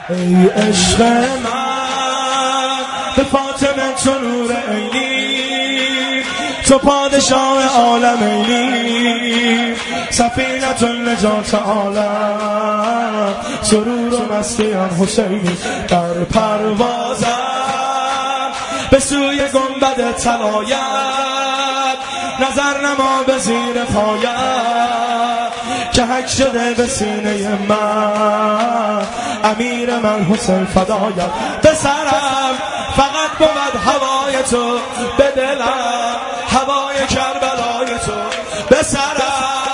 ای عشق من به فاطمه تو نور عینی، تو پادشاه عالم عینی، سفینة النجات عالم، سرور و مستی حسینی. در پروازم به سوی گنبد طلایت، نظر نما به زیر پایت، که حک شده به سینه من، امیر من حسین فدایت. به سرم فقط بود هوای تو، به دلم هوای کربلای تو. به سرم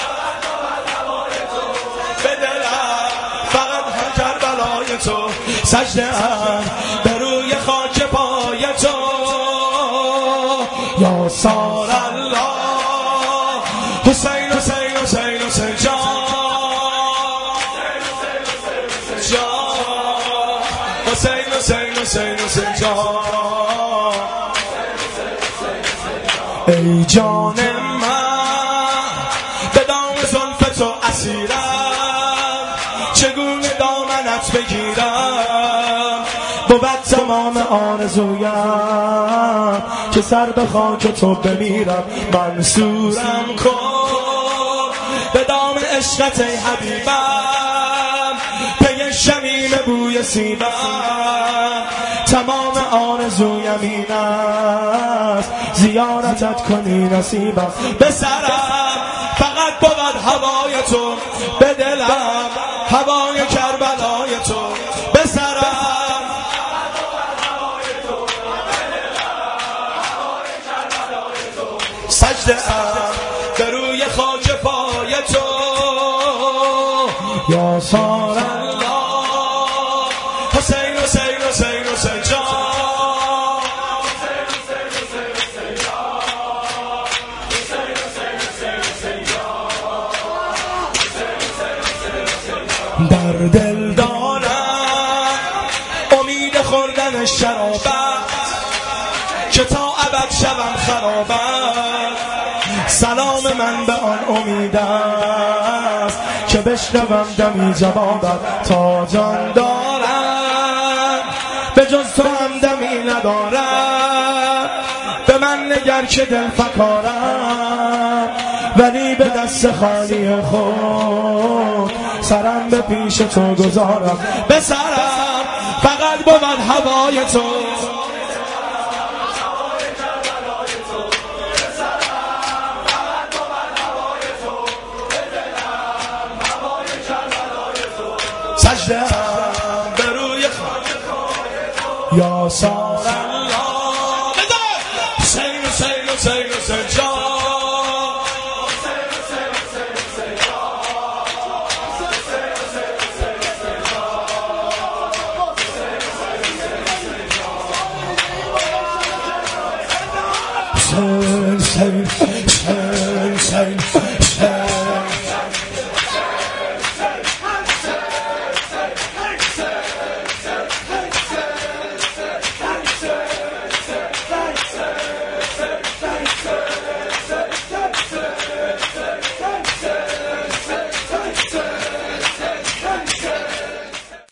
به دلم فقط کربلای تو. سجده ام به روی خاک پای تو، یا سار الله حسین حسین حسین حسین جان حسین حسین حسین حسین جان. ای جان من به دام زلف تو اسیرم، چگونه دامنت بگیرم؟ بود تمام آرزویم که سر به خاک تو بمیرم. منصورم کن به دام عشقت ای حبیبم، پی شمیم بوی سیبم، تمام آرزویم این است زیارتت کنی نصیبم. به سرم فقط بود هوای تو، به دلم هوای کربلای تو. به سرم سجده ام به روی خاک پای تو، یا سار الله حسین حسین حسین حسین جان. در دل دارم امید خوردن شرابت، که تا ابد شوم خرابت. سلام من به آن امید است که بشنوم دمی جوابت. تا جان دارم به جز تو هم دمی ندارم، به من نگر که دل فکارم، ولی به دست خالی خود سرم به پیش تو گذارم. به سرم فقط بود هوای تو، سجده به روی خاک یا سار الله حسین حسین حسین حسین جان. حسین حسین حسین